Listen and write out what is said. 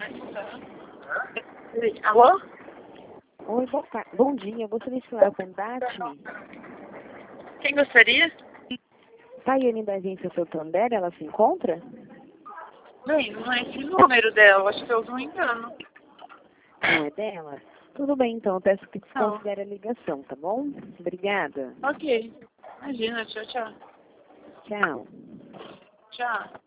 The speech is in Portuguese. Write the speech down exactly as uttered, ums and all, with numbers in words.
Alô? Oi, boa tarde. Bom dia. Eu gostaria de falar com Daphne. Quem gostaria? Tayane da agência Santander, ela se encontra? Bem, não é esse número dela, acho que eu não engano. Não é dela? Tudo bem, então. Eu peço que Não. desconsidere a ligação, tá bom? Obrigada. Ok. Imagina, tchau, tchau. Tchau. Tchau.